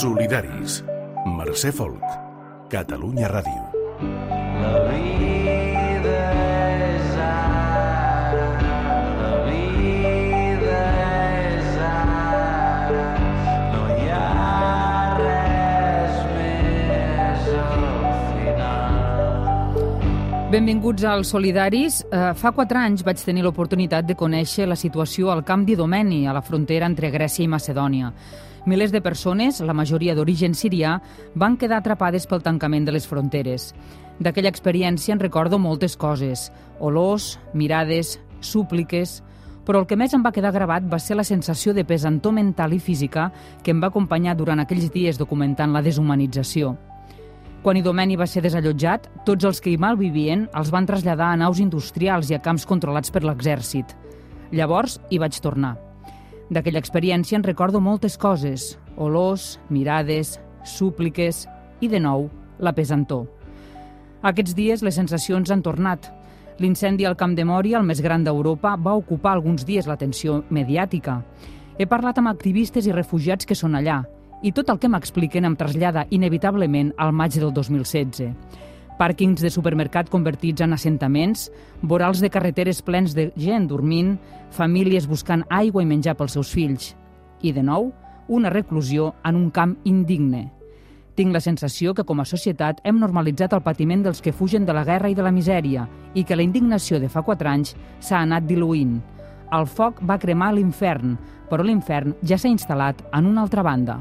Solidaris. Mercè Folk. Catalunya Ràdio. La vida és ara, la vida és ara, no hi ha res més al final. Benvinguts als Solidaris. Fa 4 anys vaig tenir l'oportunitat de conèixer la situació al camp d'Idomeni, a la frontera entre Grècia i Macedònia. Milers de persones, la majoria d'origen sirià, van quedar atrapades pel tancament de les fronteres. D'aquella experiència en recordo moltes coses: olors, mirades, súpliques. Però el que més em va quedar gravat va ser la sensació de pesantor mental i física que em va acompanyar durant aquells dies documentant la deshumanització. Quan Idomeni va ser desallotjat, tots els que hi malvivien els van traslladar a naus industrials i a camps controlats per l'exèrcit. Llavors hi vaig tornar. D'aquella experiència en recordo moltes coses: olors, mirades, súpliques i, de nou, la pesantor. Aquests dies les sensacions han tornat. L'incendi al Camp de Mòria, el més gran d'Europa, va ocupar alguns dies l'atenció mediàtica. He parlat amb activistes i refugiats que són allà, i tot el que m'expliquen em trasllada inevitablement al maig del 2016. Pàrquings de supermercat convertits en assentaments, vorals de carreteres plens de gent dormint, famílies buscant aigua i menjar pels seus fills. I, de nou, una reclusió en un camp indigne. Tinc la sensació que, com a societat, hem normalitzat el patiment dels que fugen de la guerra i de la misèria i que la indignació de fa 4 anys s'ha anat diluint. El foc va cremar l'infern, però l'infern ja s'ha instal·lat en una altra banda.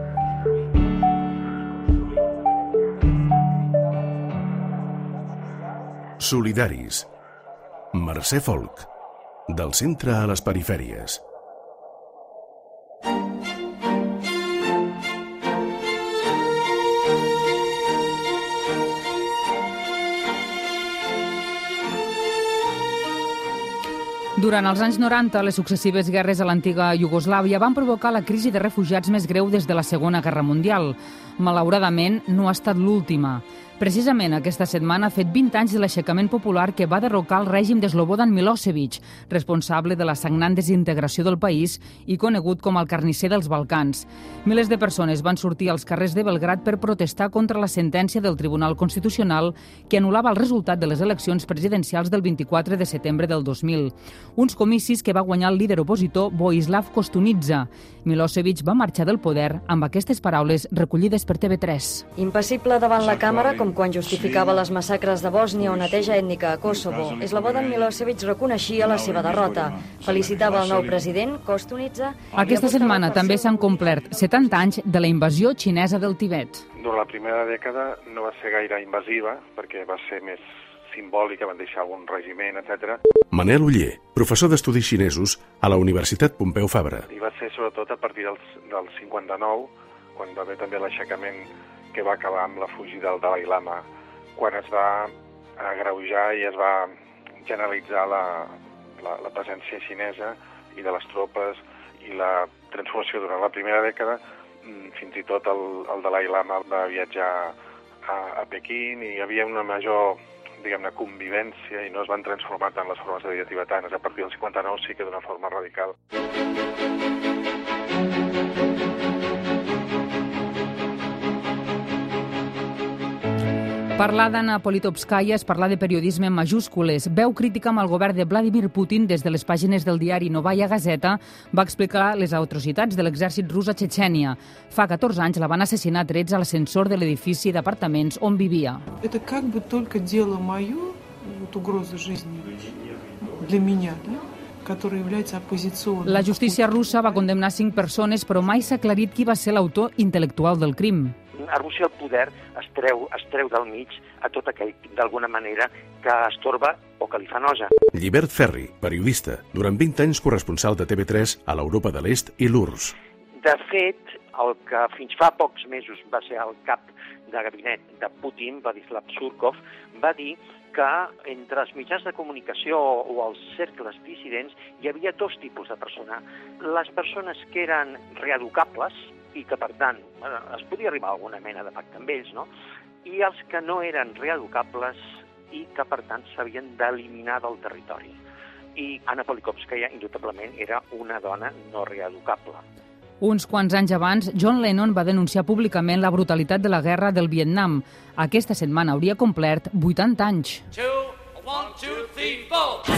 Solidaris. Mercè Folk. Del centre a les perifèries. Durant els anys 90, les successives guerres a l'antiga Iugoslàvia van provocar la crisi de refugiats més greu des de la Segona Guerra Mundial. Malauradament, no ha estat l'última. Precisament aquesta setmana ha fet 20 anys de l'aixecament popular que va derrocar el règim de Slobodan Milosevic, responsable de la sagnant desintegració del país i conegut com el carnisser dels Balcans. Milers de persones van sortir als carrers de Belgrad per protestar contra la sentència del Tribunal Constitucional que anul·lava el resultat de les eleccions presidencials del 24 de setembre del 2000. Uns comicis que va guanyar el líder opositor Vojislav Koštunica. Milosevic va marxar del poder amb aquestes paraules recollides per TV3. Impassible davant la càmera, com quan justificava les massacres de Bòsnia o neteja ètnica a Kosovo, Slobodan Milosevic reconeixia la seva derrota. Felicitava el nou president, Koštunica... Aquesta setmana també s'han complert 70 anys de la invasió xinesa del Tibet. Durant la primera dècada no va ser gaire invasiva, perquè va ser més simbòlica, van deixar algun regiment, etc. Manel Oller, professor d'estudis xinesos a la Universitat Pompeu Fabra. I va ser sobretot a partir del 59, quan va haver també l'aixecament que va acabar amb la fugida del Dalai Lama, quan es va agreujar i es va generalitzar la presència xinesa i de les tropes i la transformació durant la primera dècada. Fins i tot el Dalai Lama va viatjar a Pequín i hi havia una major, diguem-ne, convivència i no es van transformar tant les formes de vida tibetanes. A partir del 59 sí que d'una forma radical. Parlar d'Anna Politkovskaya és parlar de periodisme en majúscules. Veu crítica amb el govern de Vladimir Putin des de les pàgines del diari Novaya Gazeta va explicar les atrocitats de l'exèrcit rus a Txetxènia. Fa 14 anys la van assassinar a trets a l'ascensor de l'edifici d'apartaments on vivia. Это как бы только дело мое, вот угроза жизни для меня, да? La justícia russa va condemnar 5 persones, però mai s'ha aclarit qui va ser l'autor intel·lectual del crim. A Rússia el poder es treu del mig a tot aquell, d'alguna manera, que estorba o que li fa nosa. Llibert Ferri, periodista, durant 20 anys corresponsal de TV3 a l'Europa de l'Est i l'URSS. De fet, el que fins fa pocs mesos va ser el cap de gabinet de Putin, Vladislav Surkov, va dir que entre els mitjans de comunicació o els cercles dissidents hi havia 2 tipus de persona. Les persones que eren reeducables i que, per tant, es podia arribar a alguna mena de pacte amb ells, no? I els que no eren reeducables i que, per tant, s'havien d'eliminar del territori. I Anna Politkovskaya, indubtablement, era una dona no reeducable. Uns quants anys abans, John Lennon va denunciar públicament la brutalitat de la guerra del Vietnam. Aquesta setmana hauria complert 80 anys. 2, 1, 2, 3, 4.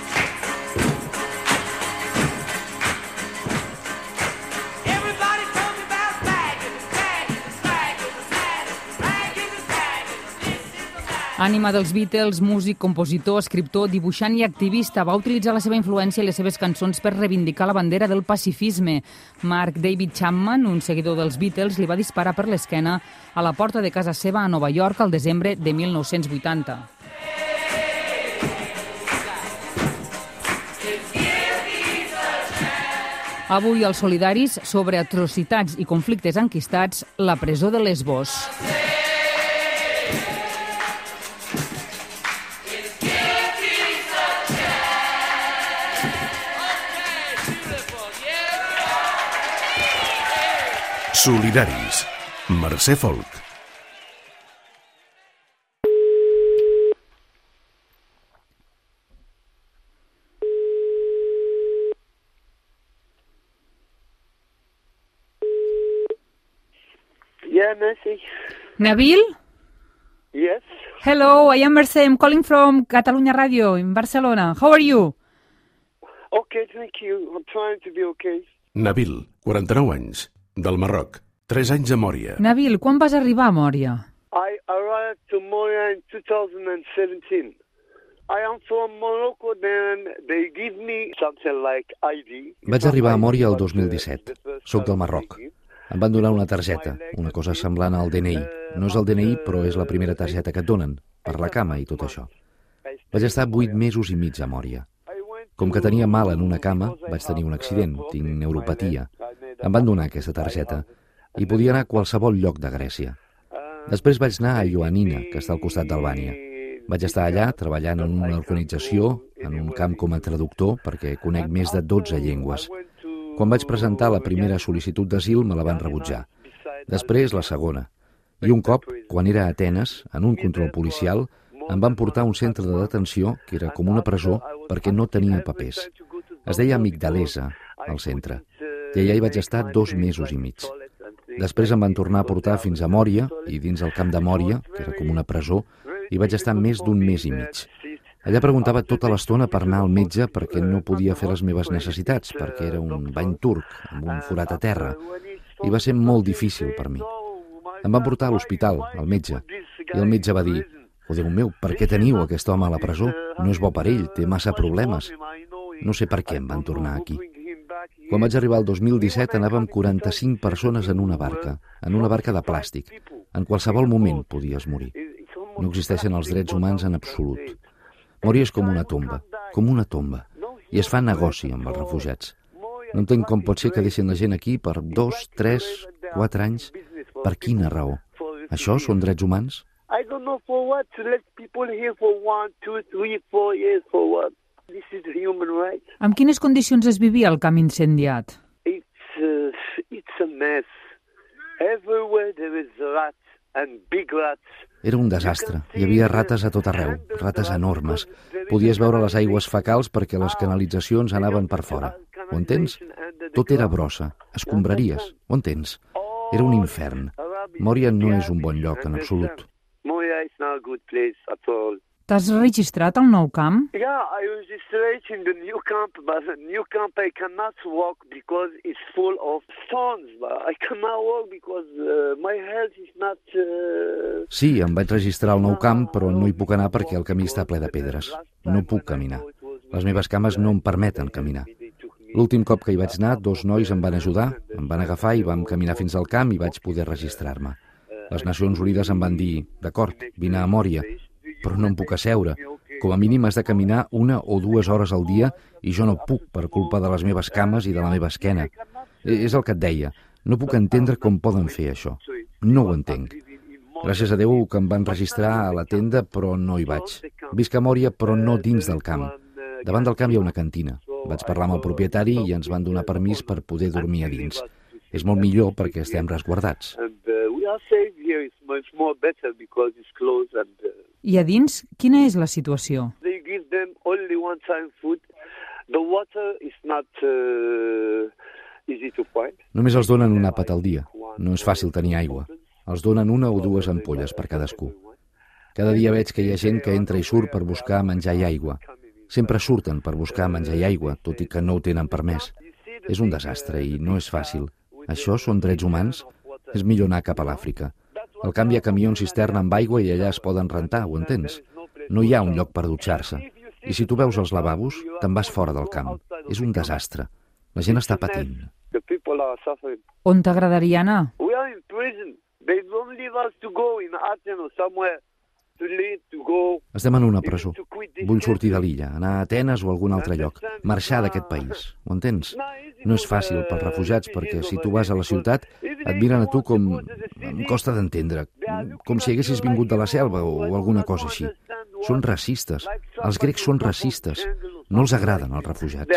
Ànima dels Beatles, músic, compositor, escriptor, dibuixant i activista, va utilitzar la seva influència i les seves cançons per reivindicar la bandera del pacifisme. Mark David Chapman, un seguidor dels Beatles, li va disparar per l'esquena a la porta de casa seva a Nova York al desembre de 1980. Avui als Solidaris, sobre atrocitats i conflictes enquistats, la presó de Lesbos. Solidaris. Mercè Folk. Yeah, Mercy. Nabil? Yes. Hello, I am Mercè. I'm calling from Catalunya Radio in Barcelona. How are you? Okay, thank you. I'm trying to be okay. Nabil, 49 anys, del Marroc, 3 anys a Mòria. Nabil, quan vas arribar a Mòria? I arrived to Moria in 2017. I am from Morocco, then they give me something like ID. Vaig arribar a Mòria el 2017. Soc del Marroc. Em van donar una targeta, una cosa semblant al DNI. No és el DNI, però és la primera targeta que et donen, per la cama i tot això. Vaig estar 8 mesos i mig a Mòria. Com que tenia mal en una cama, vaig tenir un accident, tinc neuropatia. Em van donar aquesta targeta i podia anar a qualsevol lloc de Grècia. Després vaig anar a Ioannina, que està al costat d'Albània. Vaig estar allà treballant en una organització, en un camp com a traductor, perquè conec més de 12 llengües. Quan vaig presentar la primera sol·licitud d'asil me la van rebutjar. Després la segona. I un cop, quan era a Atenes, en un control policial, em van portar a un centre de detenció que era com una presó perquè no tenia papers. Es deia Migdalesa, al centre. I allà hi vaig estar 2 mesos i mig. Després em van tornar a portar fins a Mòria, i dins el camp de Mòria, que era com una presó, hi vaig estar més d'1 mes i mig. Allà preguntava tota l'estona per anar al metge perquè no podia fer les meves necessitats, perquè era un bany turc, amb un forat a terra, i va ser molt difícil per mi. Em van portar a l'hospital, al metge, i el metge va dir: «Oh, Déu meu, per què teniu aquest home a la presó? No és bo per ell, té massa problemes». No sé per què em van tornar aquí. Quan vaig arribar al 2017 anàvem 45 persones en una barca de plàstic. En qualsevol moment podies morir. No existeixen els drets humans en absolut. Mòria és com una tomba, i es fa negoci amb els refugiats. No entenc com pot ser que deixin la gent aquí per 2, 3, 4 anys. Per quina raó? Això són drets humans? I don't know for what to let people here for 1, 2, 3, 4 years for what. This is human rights. Amb quines condicions es vivia el camp incendiat? It's a mess. Everywhere there is rats and big rats. Era un desastre. Hi havia rates a tot arreu, rates enormes. Podies veure les aigües fecals perquè les canalitzacions anaven per fora. Ho entens? Tot era brossa, escombraries. Ho entens? Era un infern. Mòria no és un bon lloc en absolut. Moria is not a good place at all. T'has registrat al nou camp? Yeah, I registered in the new camp, but the new camp I cannot walk because it's full of stones. I cannot walk because my health is not... Sí, em vaig registrar al nou camp, però no hi puc anar perquè el camí està ple de pedres. No puc caminar. Les meves cames no em permeten caminar. L'últim cop que hi vaig anar, 2 nois em van ajudar, em van agafar i vam caminar fins al camp i vaig poder registrar-me. Les Nacions Unides em van dir: «D'acord, vine a Mòria, però no em puc asseure. Com a mínim has de caminar 1 o 2 hores al dia i jo no puc per culpa de les meves cames i de la meva esquena». És el que et deia. No puc entendre com poden fer això. No ho entenc. Gràcies a Déu que em van registrar a la tenda, però no hi vaig. Visc a Mòria, però no dins del camp. Davant del camp hi ha una cantina. Vaig parlar amb el propietari i ens van donar permís per poder dormir a dins. És molt millor perquè estem resguardats. I a dins, quina és la situació? They give them only one-time food. The water is not Només els donen un àpat al dia. No és fàcil tenir aigua. Els donen 1 o 2 ampolles per cadascú. Cada dia veig que hi ha gent que entra i surt per buscar menjar i aigua. Sempre surten per buscar menjar i aigua, tot i que no ho tenen permès. És un desastre i no és fàcil. Això són drets humans? És millor anar cap a l'Àfrica. Al camp hi ha camions cisterna amb aigua i allà es poden rentar, ho entens? No hi ha un lloc per dutxar-se. I si tu veus els lavabos, te'n vas fora del camp. És un desastre. La gent està patint. On t'agradaria anar? Estem en una presó. Vull sortir de l'illa, anar a Atenes o a algun altre lloc. Marxar d'aquest país. Ho entens? No és fàcil pels refugiats perquè si tu vas a la ciutat et miren a tu com... Em costa d'entendre. Com si haguessis vingut de la selva o alguna cosa així. Són racistes. Els grecs són racistes. No els agraden els refugiats.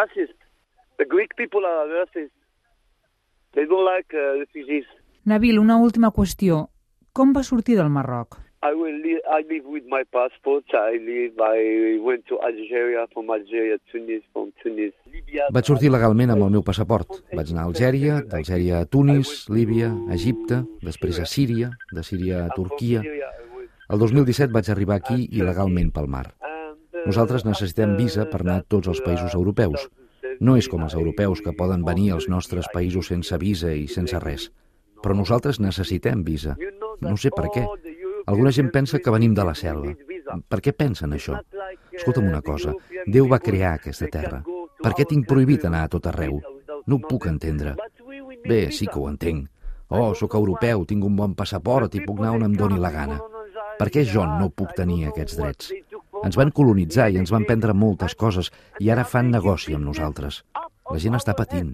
Nabil, una última qüestió. Com va sortir del Marroc? I live with my passport. I went to Algeria, from Algeria, Tunis, from Tunis, Libya. Vaig sortir legalment amb el meu passaport. Vaig anar a Algèria, d'Algèria a Tunis, Líbia, Egipte, després a Síria, de Síria a Turquia. El 2017 vaig arribar aquí il·legalment pel mar. Nosaltres necessitem visa per anar a tots els països europeus. No és com els europeus que poden venir als nostres països sense visa i sense res. Però nosaltres necessitem visa. No sé per què. Alguna gent pensa que venim de la selva. Per què pensen això? Escolta'm una cosa, Déu va crear aquesta terra. Per què tinc prohibit anar a tot arreu? No ho puc entendre. Bé, sí que ho entenc. Oh, sóc europeu, tinc un bon passaport i puc anar on em doni la gana. Per què jo no puc tenir aquests drets? Ens van colonitzar i ens van prendre moltes coses i ara fan negoci amb nosaltres. La gent està patint.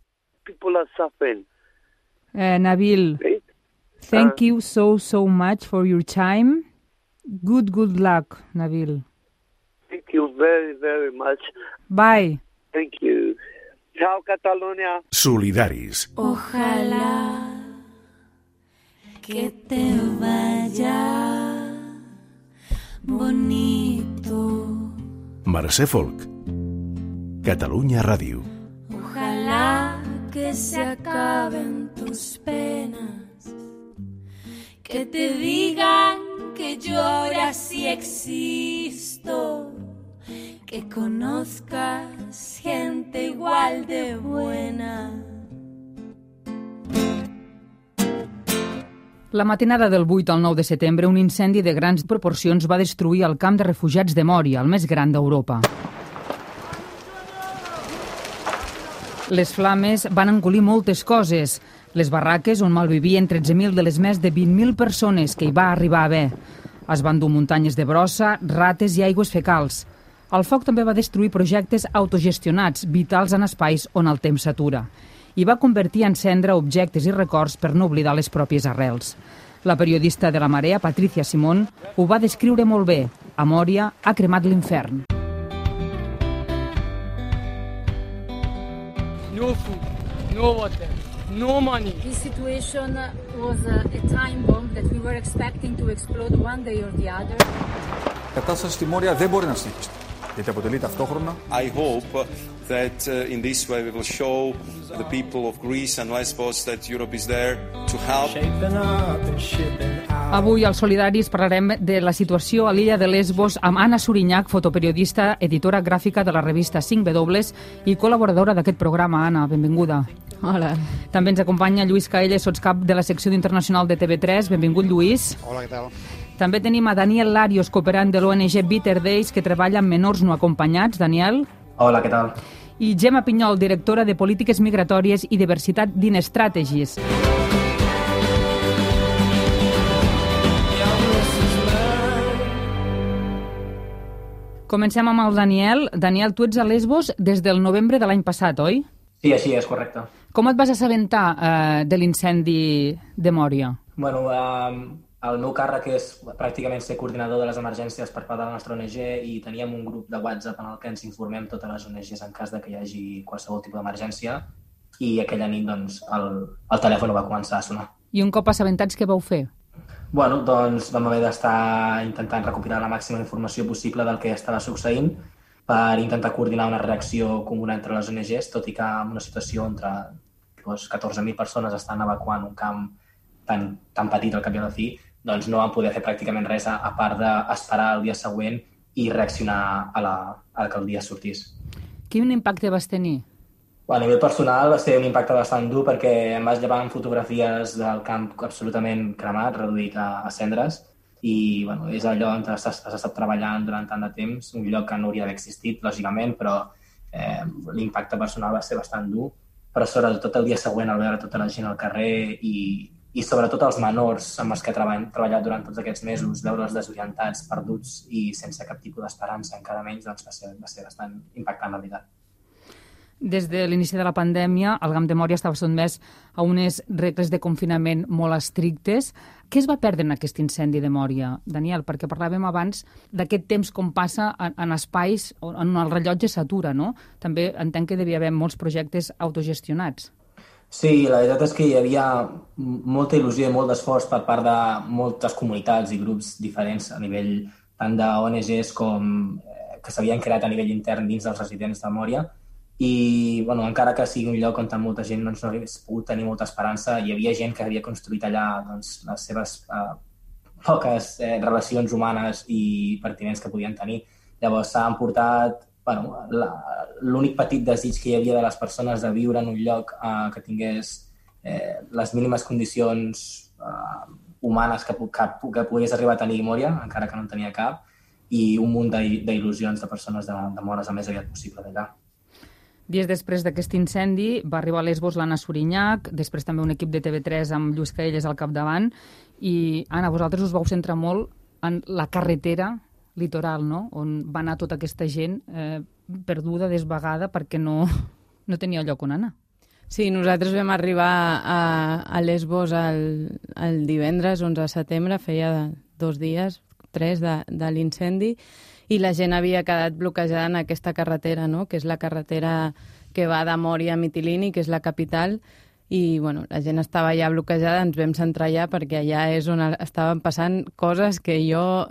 Nabil, thank you so much for your time. Good luck, Nabil. Thank you very much. Bye. Thank you. Chao, Catalunya. Solidaris. Ojalá que te vaya bonito. Mercè Folk. Catalunya Ràdio. Ojalá que se acaben tus penas, que te digan que yo ahora sí existo, que conozcas gente igual de buena. La matinada del 8 al 9 de setembre, un incendi de grans proporcions va destruir el camp de refugiats de Mòria, el més gran d'Europa. Les flames van engolir moltes coses. Les barraques on malvivien 13.000 de les més de 20.000 persones que hi va arribar a haver. Es van dur muntanyes de brossa, rates i aigües fecals. El foc també va destruir projectes autogestionats, vitals en espais on el temps s'atura. I va convertir en cendra objectes i records per no oblidar les pròpies arrels. La periodista de La Marea, Patricia Simón, ho va descriure molt bé. A Mòria ha cremat l'infern. No food, no water, no money. This situation was a time bomb that we were expecting to explode one day or the other. Η κατάσταση στη Μόρια δεν μπορεί να συνεχίσει, γιατί αποτελεί ταυτόχρονα. I hope that in this way we will show the people of Greece and Lesbos that Europe is there to help. Avui als Solidaris parlarem de la situació a l'illa de Lesbos amb Anna Surinyach, fotoperiodista, editora gràfica de la revista 5W i col·laboradora d'aquest programa. Anna, benvinguda. Hola. També ens acompanya Lluís Caella, sotscap de la secció d'Internacional de TV3. Benvingut, Lluís. Hola, què tal? També tenim a Daniel Larios, cooperant de l'ONG Bitter Days, que treballa amb menors no acompanyats. Daniel. Hola, què tal? I Gemma Pinyol, directora de Polítiques Migratòries i Diversitat d'Instrategies. Comencem amb el Daniel. Daniel, tu ets a Lesbos des del novembre de l'any passat, oi? Sí, així és, correcte. Com et vas assabentar de l'incendi de Mòria? Bueno, el meu càrrec és pràcticament ser coordinador de les emergències per part de la nostra ONG i teníem un grup de WhatsApp en el que ens informem totes les ONGs en cas de que hi hagi qualsevol tipus d'emergència i aquella nit doncs, el telèfon va començar a sonar. I un cop assabentats, què vau fer? Bueno, doncs vam haver d'estar intentant recopilar la màxima informació possible del que estava succeint per intentar coordinar una reacció comuna entre les ONGs, tot i que en una situació entre 14.000 persones estan evacuant un camp tan petit al cap i a la fi, doncs no van poder fer pràcticament res a part d'esperar el dia següent i reaccionar a que el dia sortís. Quin impacte vas tenir? A nivell personal va ser un impacte bastant dur perquè em vas llevar amb fotografies del camp absolutament cremat, reduït a cendres, i és el lloc on has estat treballant durant tant de temps, un lloc que no hauria d'haver existit, lògicament, però l'impacte personal va ser bastant dur, però sobretot el dia següent al veure tota la gent al carrer i sobretot els menors amb els que he treballat durant tots aquests mesos, veure'ls desorientats, perduts i sense cap tipus d'esperança, encara menys, doncs va ser bastant impactant, la veritat. Des de l'inici de la pandèmia, el Camp de Mòria estava sotmès a unes regles de confinament molt estrictes. Què es va perdre en aquest incendi de Mòria, Daniel? Perquè parlàvem abans d'aquest temps com passa en espais on el rellotge s'atura, no? També entenc que devia haver molts projectes autogestionats. Sí, la veritat és que hi havia molta il·lusió i molt d'esforç per part de moltes comunitats i grups diferents a nivell tant d'ONGs com que s'havien creat a nivell intern dins dels residents de Mòria. I encara que sigui un lloc on molta gent no hagués pogut tenir molta esperança, hi havia gent que havia construït allà les seves poques relacions humanes i pertinents que podien tenir. Llavors s'ha emportat l'únic petit desig que hi havia de les persones de viure en un lloc que tingués les mínimes condicions humanes que pogués arribar a tenir Mòria, encara que no en tenia cap, i un munt d'il·lusions de persones de moure's el més aviat possible d'allà. Dies després d'aquest incendi va arribar a Lesbos l'Anna Surinyach, després també un equip de TV3 amb Lluís Caelles al capdavant. I, Anna, vosaltres us vau centrar molt en la carretera litoral, no? On va anar tota aquesta gent perduda, desvagada, perquè no tenia lloc on anar. Sí, nosaltres vam arribar a Lesbos el divendres 11 de setembre, feia 2 dies, 3 de l'incendi, i la gent havia quedat bloquejada en aquesta carretera, no? Que és la carretera que va de Mòria a Mitilini, que és la capital, i la gent estava ja bloquejada, ens vam centrar allà perquè allà és on estaven passant coses que jo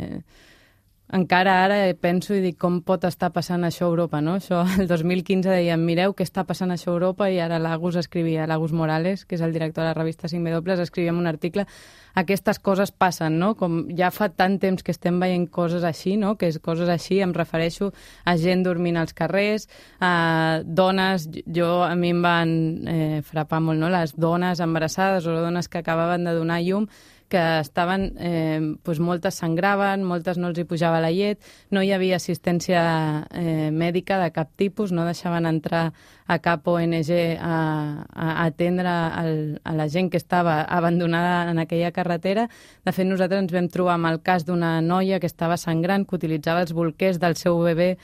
encara ara penso i dic com pot estar passant això a Europa, no? Això, el 2015 deien, mireu què està passant això a Europa, i ara l'Agus Morales, que és el director de la revista 5W, escrivia en un article, aquestes coses passen, no? Com ja fa tant temps que estem veient coses així, no? Que és coses així, em refereixo a gent dormint als carrers, a dones, a mi em van frapar molt, no? Les dones embarassades o dones que acabaven de donar llum, que estaven, moltes sangraven, moltes no els hi pujava la llet, no hi havia assistència mèdica de cap tipus, no deixaven entrar a cap ONG a atendre a la gent que estava abandonada en aquella carretera. De fet, nosaltres ens vam trobar amb el cas d'una noia que estava sangrant, que utilitzava els bolquers del seu bebè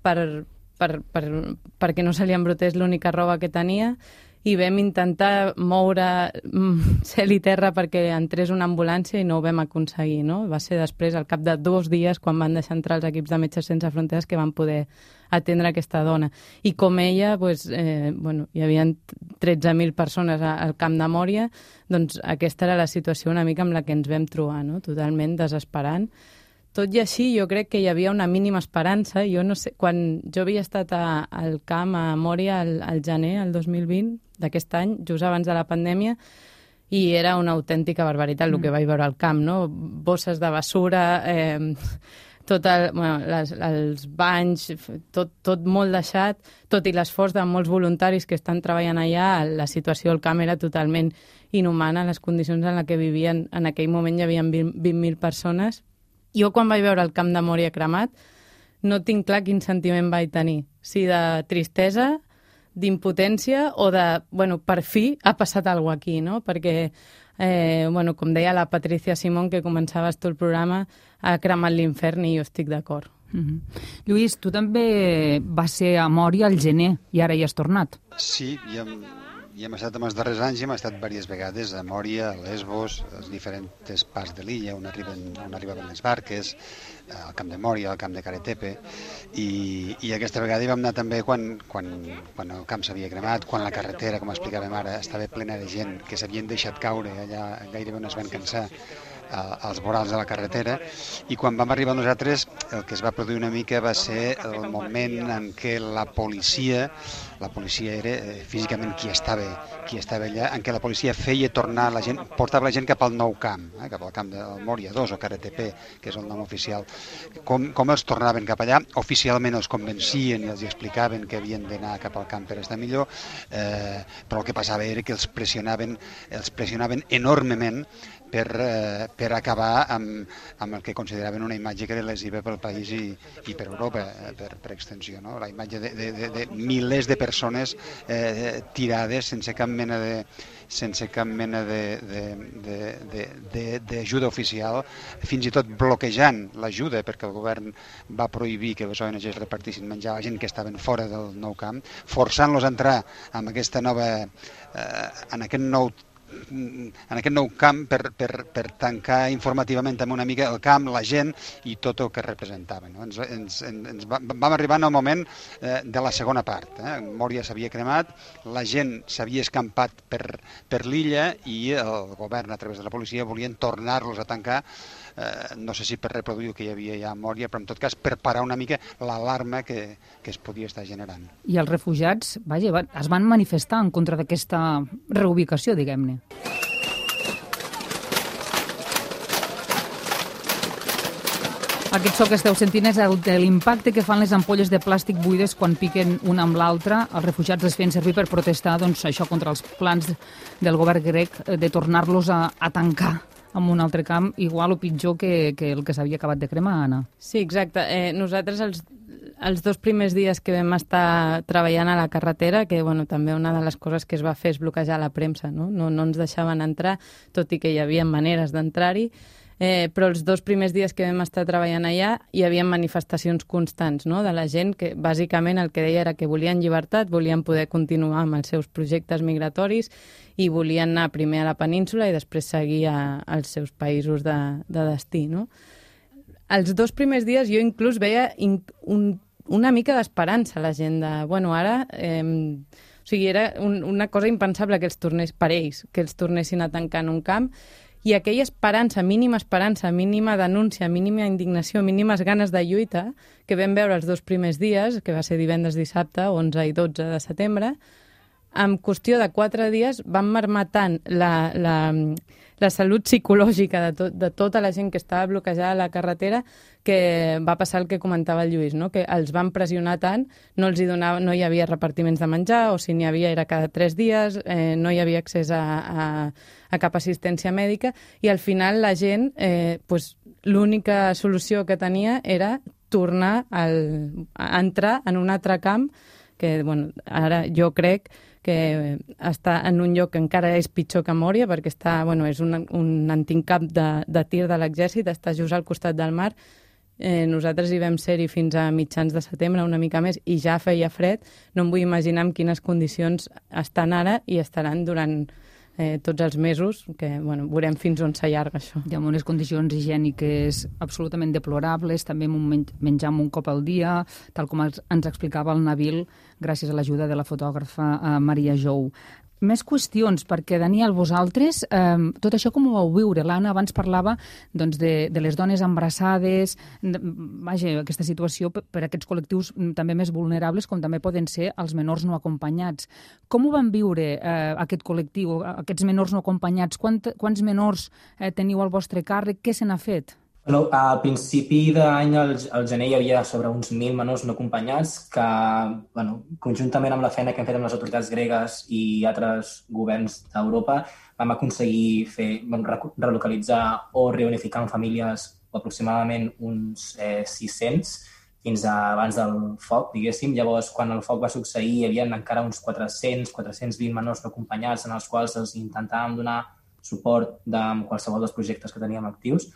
perquè no se li embrutés l'única roba que tenia, i vam intentar moure cel i terra perquè entrés una ambulància i no ho vam aconseguir, no? Va ser després, al cap de 2 dies, quan van deixar entrar els equips de Metges Sense Fronteres, que van poder atendre aquesta dona. I com ella, hi havia 13.000 persones al Camp de Mòria, doncs aquesta era la situació una mica amb la que ens vam trobar, no? Totalment desesperant. Tot i així, jo crec que hi havia una mínima esperança. Jo no sé, quan jo havia estat al camp a Mòria al gener, el 2020, d'aquest any, just abans de la pandèmia, i era una autèntica barbaritat el que vaig veure al camp, no? Bosses de bessura, els banys, tot molt deixat, tot i l'esforç de molts voluntaris que estan treballant allà, la situació al camp era totalment inhumana, les condicions en les que vivien. En aquell moment hi havia 20.000 persones. Jo, quan vaig veure el Camp de Mòria cremat, no tinc clar quin sentiment vaig tenir. Si de tristesa, d'impotència o de, per fi ha passat alguna cosa aquí, no? Perquè, com deia la Patricia Simón, que començaves tu el programa, ha cremat l'infern i jo estic d'acord. Lluís, tu també vas ser a Mòria al gener i ara hi has tornat. Sí, i hem estat en els darrers anys i hem estat diverses vegades a Mòria, a Lesbos, a les diferents parts de l'illa on arribaven les barques, al Camp de Mòria, al Camp de Caretepe, i aquesta vegada hi vam anar també quan el camp s'havia cremat, quan la carretera, com explicàvem ara, estava plena de gent que s'havien deixat caure allà, gairebé no es van cansar, als vorals de la carretera, i quan vam arribar nosaltres el que es va produir una mica va ser el moment en què la policia era físicament qui estava allà, en què la policia feia tornar la gent, portava la gent cap al nou camp, cap al camp del Mòria 2 o KRTP, que és el nom oficial. Com els tornaven cap allà, oficialment els convencien i els explicaven que havien d'anar cap al camp per estar millor, però el que passava era que els pressionaven enormement per acabar amb el que consideraven una imatge que era lesiva pel país i per Europa, per extensió, no? La imatge de milers de persones tirades sense cap mena d'ajuda oficial, fins i tot bloquejant l'ajuda, perquè el govern va prohibir que les ONGs repartissin menjar a la gent que estaven fora del nou camp, forçant-los a entrar en aquest nou camp per tancar informativament també una mica el camp, la gent i tot el que representava, no? Vam arribar en el moment de la segona part. Mòria s'havia cremat, la gent s'havia escampat per l'illa i el govern, a través de la policia, volien tornar-los a tancar, no sé si per reproduir el que hi havia ja a Mòria, però en tot cas per parar una mica l'alarma que es podia estar generant. I els refugiats, es van manifestar en contra d'aquesta reubicació, diguem-ne. Aquest so que esteu sentint és l'impacte que fan les ampolles de plàstic buides quan piquen una amb l'altra. Els refugiats les feien servir per protestar això contra els plans del govern grec de tornar-los a tancar en un altre camp, igual o pitjor que el que s'havia acabat de cremar, Anna. Sí, exacte. Nosaltres els 2 primers dies que vam estar treballant a la carretera, que també una de les coses que es va fer és bloquejar la premsa, no ens deixaven entrar, tot i que hi havia maneres d'entrar-hi, però els 2 primers dies que vam estar treballant allà hi havia manifestacions constants, no?, de la gent que bàsicament el que deia era que volien llibertat, volien poder continuar amb els seus projectes migratoris i volien anar primer a la península i després seguir als seus països de destí, no? Els 2 primers dies jo inclús veia una mica d'esperança a la gent de, ara... O sigui, era una cosa impensable que els tornés per ells, que els tornessin a tancar en un camp, i aquella esperança, mínima denúncia, mínima indignació, mínimes ganes de lluita que vam veure els 2 primers dies, que va ser divendres, dissabte, 11 i 12 de setembre, en qüestió de 4 dies van marmar tant la salut psicològica de tota la gent que estava bloquejada a la carretera que va passar el que comentava el Lluís, no?, que els van pressionar tant, no hi havia repartiments de menjar, o si n'hi havia era cada 3 dies, no hi havia accés a cap assistència mèdica, i al final la gent, l'única solució que tenia era tornar a entrar en un altre camp, que ara jo crec que està en un lloc que encara és pitjor que Mòria, perquè és un antic camp de tir de l'exèrcit, està just al costat del mar. Nosaltres hi vam ser-hi fins a mitjans de setembre, una mica més, i ja feia fred. No em vull imaginar en quines condicions estan ara i estaran durant tots els mesos, que veurem fins on s'allarga això. Hi ha unes condicions higièniques absolutament deplorables, també menjar un cop al dia, tal com ens explicava el Nabil, gràcies a l'ajuda de la fotògrafa Maria Jou. Més qüestions, perquè, Daniel, vosaltres, tot això com ho vau viure? L'Anna abans parlava de les dones embarassades, aquesta situació per a aquests col·lectius també més vulnerables, com també poden ser els menors no acompanyats. Com ho van viure aquest col·lectiu, aquests menors no acompanyats? Quants menors teniu al vostre càrrec? Què se n'ha fet? A principi d'any, al gener, hi havia sobre uns 1.000 menors no acompanyats que, conjuntament amb la feina que hem fet amb les autoritats gregues i altres governs d'Europa, vam aconseguir relocalitzar o reunificar en famílies aproximadament uns 600 fins abans del foc, diguéssim. Llavors, quan el foc va succeir, hi havia encara uns 420 menors no acompanyats en els quals els intentàvem donar suport amb qualsevol dels projectes que teníem actius.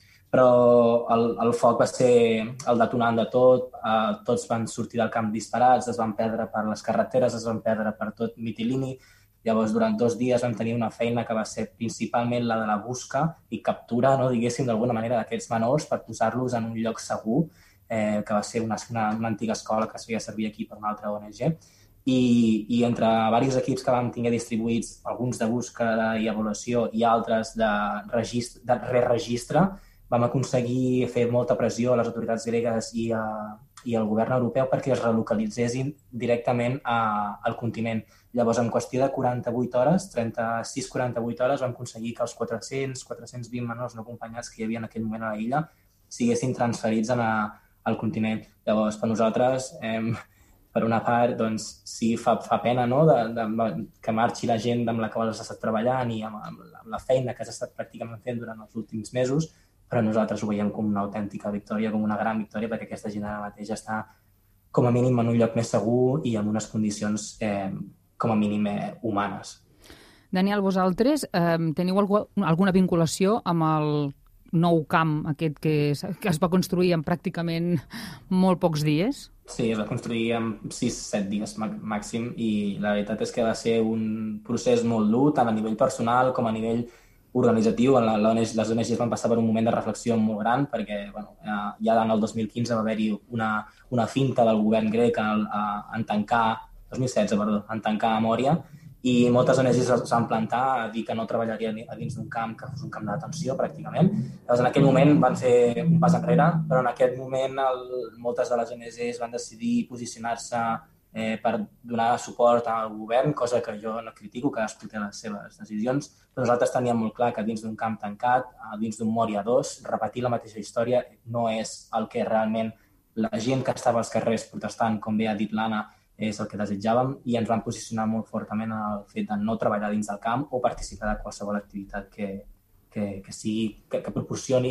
Però el foc va ser el detonant de tot, tots van sortir del camp disparats, es van perdre per les carreteres, es van perdre per tot Mitilini. Llavors, durant 2 dies vam tenir una feina que va ser principalment la de la busca i captura, diguéssim, d'alguna manera, d'aquests menors per posar-los en un lloc segur, que va ser una antiga escola que es feia servir aquí per una altra ONG. i entre diversos equips que vam tenir distribuïts, alguns de búsqueda i avaluació i altres de reregistre, vam aconseguir fer molta pressió a les autoritats gregues i al govern europeu perquè es relocalitzessin directament al continent. Llavors, en qüestió de 48 hores, 36-48 hores, vam aconseguir que els 420 menors no acompanyats que hi havia en aquell moment a la illa siguessin transferits al continent. Llavors, per nosaltres, per una part, doncs, sí, fa pena, no?, que marxi la gent amb la qual has estat treballant i amb la feina que has estat pràcticament fent durant els últims mesos, però nosaltres ho veiem com una autèntica victòria, com una gran victòria, perquè aquesta gent ara mateix està com a mínim en un lloc més segur i en unes condicions com a mínim humanes. Daniel, vosaltres teniu alguna vinculació amb el nou camp aquest que es va construir en pràcticament molt pocs dies? Sí, es va construir en 6-7 dies màxim i la veritat és que va ser un procés molt dur, tant a nivell personal com a nivell organitzatiu. Les ONGs van passar per un moment de reflexió molt gran perquè ja en el 2015 va haver-hi una finta del govern grec en tancar Mòria i moltes ONGs es van plantar a dir que no treballarien a dins d'un camp que fos un camp de detenció, pràcticament. Llavors, en aquell moment van fer un pas enrere, però en aquest moment moltes de les ONGs van decidir posicionar-se per donar suport al govern, cosa que jo no critico, que cadascú té les seves decisions, però nosaltres teníem molt clar que dins d'un camp tancat, dins d'un Mòria 2, repetir la mateixa història no és el que realment la gent que estava als carrers protestant, com bé ha dit l'Anna, és el que desitjàvem i ens vam posicionar molt fortament en el fet de no treballar dins del camp o participar de qualsevol activitat que proporcioni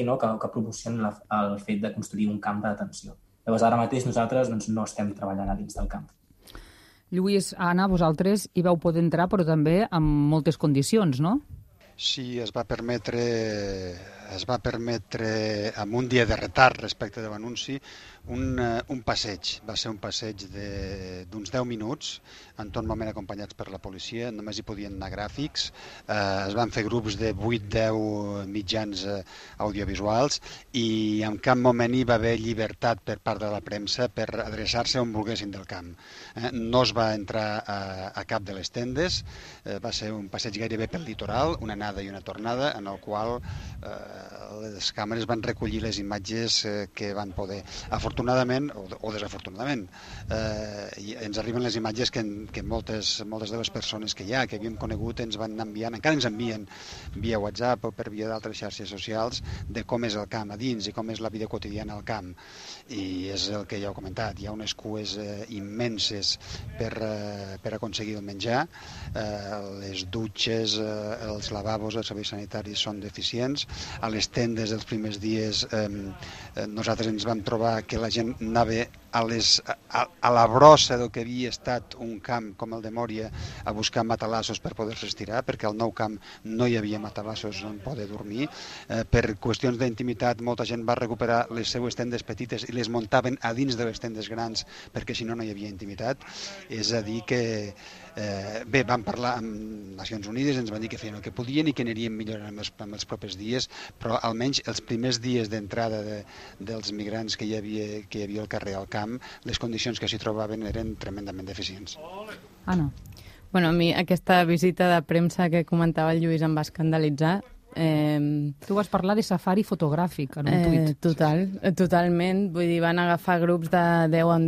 el fet de construir un camp de detenció. Llavors, ara mateix nosaltres no estem treballant a dins del camp. Lluís, Anna, vosaltres hi vau poder entrar, però també amb moltes condicions, no? Sí, es va permetre amb un dia de retard respecte de l'anunci un passeig. Va ser un passeig d'uns 10 minuts, en tot moment acompanyats per la policia, només hi podien anar gràfics. Es van fer grups de 8-10 mitjans audiovisuals i en cap moment hi va haver llibertat per part de la premsa per adreçar-se on volguessin del camp. No es va entrar a cap de les tendes, va ser un passeig gairebé pel litoral, una anada i una tornada, en el qual les càmeres van recollir les imatges que van poder. Afortunadament, o desafortunadament, ens arriben les imatges que moltes de les persones que havíem conegut ens van enviant, encara ens envien via WhatsApp o per via d'altres xarxes socials, de com és el camp a dins i com és la vida quotidiana al camp. I és el que ja heu comentat, hi ha unes cues immenses per aconseguir el menjar, les dutxes, els lavabos, els serveis sanitaris són deficients. A les tendes dels primers dies nosaltres ens vam trobar que la gent anava a la brossa del que havia estat un camp com el de Mòria a buscar matalassos per poder-se estirar, perquè al nou camp no hi havia matalassos on poder dormir. Per qüestions d'intimitat, molta gent va recuperar les seues tendes petites i les muntaven a dins de les tendes grans perquè si no hi havia intimitat. És a dir que vam parlar amb Nacions Unides, ens van dir que feien el que podien i que anirien millorant en els propers dies, però almenys els primers dies d'entrada dels migrants que hi havia al carrer al camp, les condicions que s'hi trobaven eren tremendament deficients. Anna. Bueno, a mi aquesta visita de premsa que comentava el Lluís em va escandalitzar. Tu vas parlar de safari fotogràfic en un tuit. Totalment. Vull dir, van agafar grups de 10 en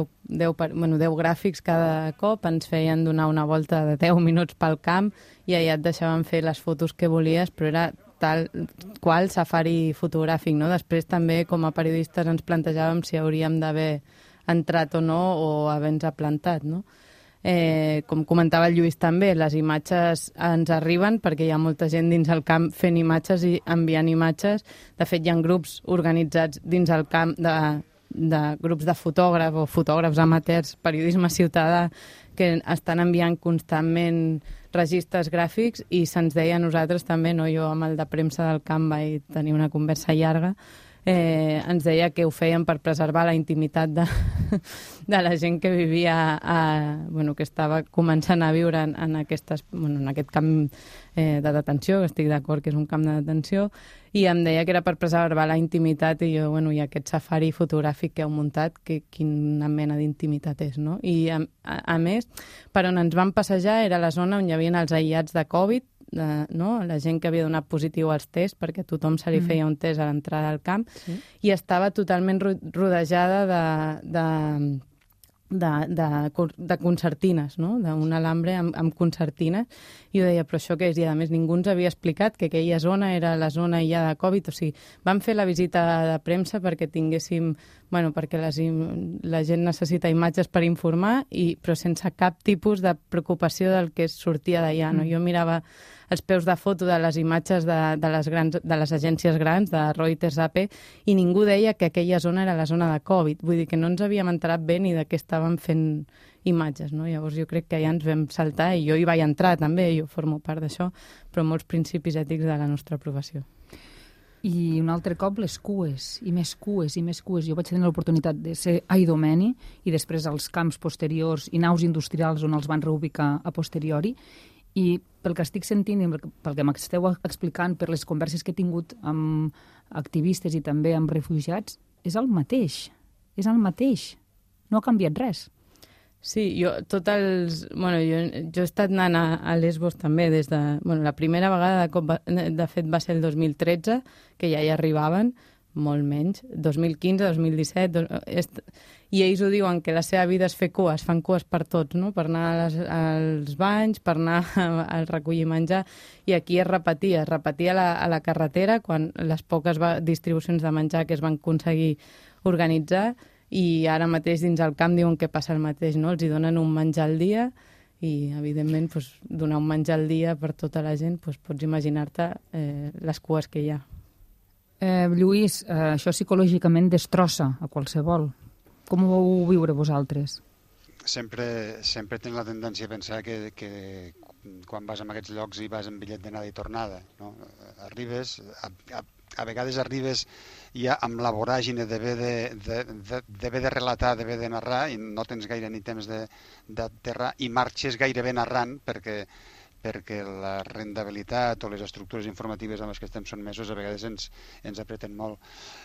10 gràfics cada cop, ens feien donar una volta de 10 minuts pel camp i allà et deixaven fer les fotos que volies, però era tal qual safari fotogràfic, no? Després també com a periodistes ens plantejàvem si hauríem d'haver entrat o no o haver-nos plantat, no? Com comentava el Lluís també, les imatges ens arriben perquè hi ha molta gent dins el camp fent imatges i enviant imatges. De fet, hi ha grups organitzats dins el camp de grups de fotògrafs amateurs, periodisme ciutadà, que estan enviant constantment registres gràfics i se'ns deia a nosaltres també, no? Jo amb el de premsa del camp vaig tenir una conversa llarga, ens deia que ho feien per preservar la intimitat de la gent que vivia, que estava començant a viure en aquest camp de detenció, que estic d'acord que és un camp de detenció, i em deia que era per preservar la intimitat, i jo, i aquest safari fotogràfic que heu muntat, quina mena d'intimitat és, no? I a més, per on ens vam passejar era la zona on hi havia els aïllats de Covid, la gent que havia donat positiu als tests, perquè tothom se li feia un test a l'entrada al camp, i estava totalment rodejada de concertines, no? d'un alambre amb concertines, i jo deia, però això què és? I a més ningú ens havia explicat que aquella zona era la zona aïllada de Covid, o sigui, vam fer la visita de premsa perquè tinguéssim, perquè la gent necessita imatges per informar, però sense cap tipus de preocupació del que sortia d'allà, no? Jo mirava els peus de foto de les imatges de les agències grans, de Reuters, AP, i ningú deia que aquella zona era la zona de Covid. Vull dir que no ens havíem enterat bé ni de què estàvem fent imatges, no? Llavors jo crec que ja ens vam saltar, i jo hi vaig entrar també, jo formo part d'això, però molts principis ètics de la nostra professió. I un altre cop les cues, i més cues, i més cues. Jo vaig tenir l'oportunitat de ser a Idomeni i després als camps posteriors i naus industrials on els van reubicar a posteriori, i pel que estic sentint i pel que m'esteu explicant, per les converses que he tingut amb activistes i també amb refugiats, és el mateix. No ha canviat res. Sí, jo he estat anant a Lesbos també des de... la primera vegada, de fet, va ser el 2013, que ja hi arribaven, molt menys, 2015, 2017, i ells ho diuen, que la seva vida és fer cues, fan cues per tots, no? Per anar als banys, per anar a recollir menjar, i aquí es repetia a la carretera, quan les poques distribucions de menjar que es van aconseguir organitzar, i ara mateix dins el camp diuen que passa el mateix, no? Els hi donen un menjar al dia, i evidentment donar un menjar al dia per tota la gent, pots imaginar-te les cues que hi ha. Lluís, això psicològicament destrossa a qualsevol. Com ho vau viure vosaltres? Sempre tens la tendència a pensar que quan vas a aquests llocs hi vas amb bitllet d'anada i tornada, no? Arribes, a vegades arribes ja amb la voràgine d'haver de relatar, d'haver de narrar, i no tens gaire ni temps d'aterrar, i marxes gairebé narrant perquè la rendibilitat o les estructures informatives amb les que estem sotmesos a vegades ens apreten molt.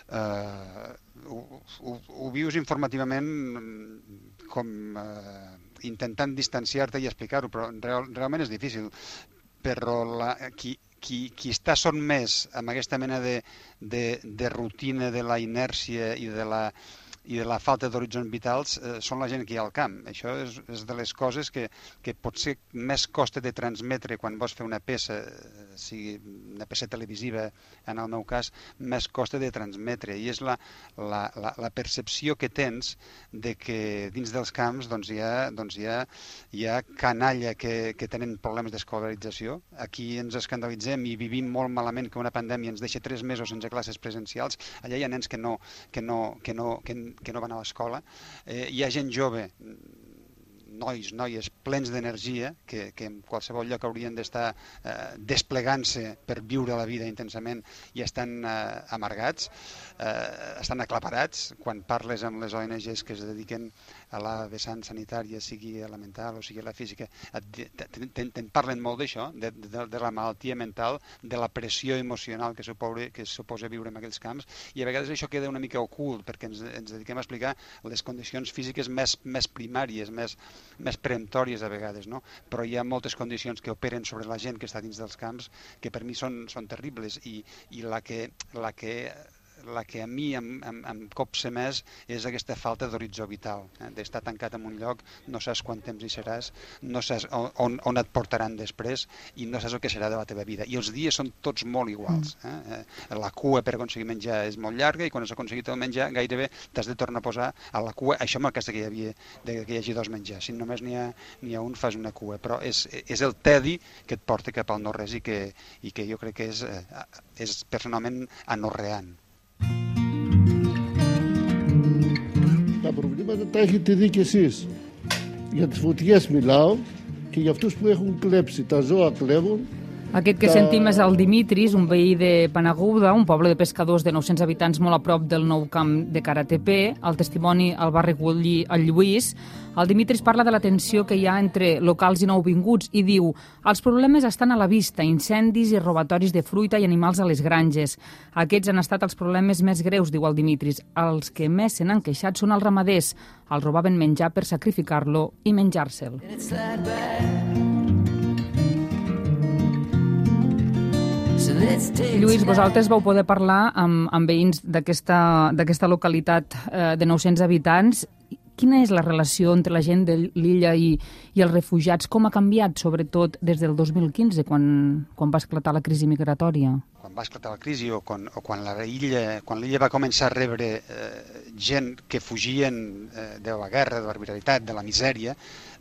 Ho vius informativament com intentant distanciar-te i explicar-ho, però realment és difícil. Però qui està sotmès amb aquesta mena de rutina de la inèrcia i de la falta d'horitzons vitals són la gent que hi ha al camp. Això és de les coses que potser més costa de transmetre quan vols fer una peça, sigui una peça televisiva, en el meu cas, més costa de transmetre. I és la percepció que tens de que dins dels camps hi ha canalla que tenen problemes d'escolarització. Aquí ens escandalitzem i vivim molt malament que una pandèmia ens deixa 3 mesos sense classes presencials. Allà hi ha nens que no van a l'escola. Hi ha gent jove, noies plens d'energia, que en qualsevol lloc haurien d'estar desplegant-se per viure la vida intensament, i estan amargats, estan aclaparats. Quan parles amb les ONGs que es dediquen a la vessant sanitària, sigui a la mental o sigui a la física, te'n parlen molt d'això, de la malaltia mental, de la pressió emocional que suposa viure en aquells camps, i a vegades això queda una mica ocult perquè ens dediquem a explicar les condicions físiques més primàries, més peremptòries a vegades, no? Però hi ha moltes condicions que operen sobre la gent que està dins dels camps que per mi són terribles, i la que a mi em copsa més és aquesta falta d'horitzó vital, d'estar tancat en un lloc, no saps quant temps hi seràs, no saps on et portaran després, i no saps el que serà de la teva vida. I els dies són tots molt iguals. La cua per aconseguir menjar és molt llarga, i quan has aconseguit el menjar gairebé t'has de tornar a posar a la cua. Això amb el cas que hi hagi 2 menjars. Si només n'hi ha un, fas una cua. Però és el tedi que et porta cap al no-res, i que jo crec que és personalment anorreant. Τα προβλήματα τα έχετε δει κι εσείς. Για τις φωτιές μιλάω, και για αυτούς που έχουν κλέψει. Τα ζώα κλέβουν Aquest que sentim és el Dimitris, un veí de Panaguda, un poble de pescadors de 900 habitants molt a prop del nou camp de Karatepe. El testimoni el va recollir el Lluís. El Dimitris parla de la tensió que hi ha entre locals i nouvinguts i diu: els problemes estan a la vista, incendis i robatoris de fruita i animals a les granges. Aquests han estat els problemes més greus, diu el Dimitris. Els que més se n'han queixat són els ramaders. Els robaven menjar per sacrificar-lo i menjar-se'l. Lluís, vosaltres vau poder parlar amb veïns d'aquesta localitat de 900 habitants. Quina és la relació entre la gent de l'illa i els refugiats? Com ha canviat, sobretot, des del 2015, quan va esclatar la crisi migratòria? Quan va esclatar la crisi o quan l'illa va començar a rebre gent que fugien de la guerra, de la barbaritat, de la misèria,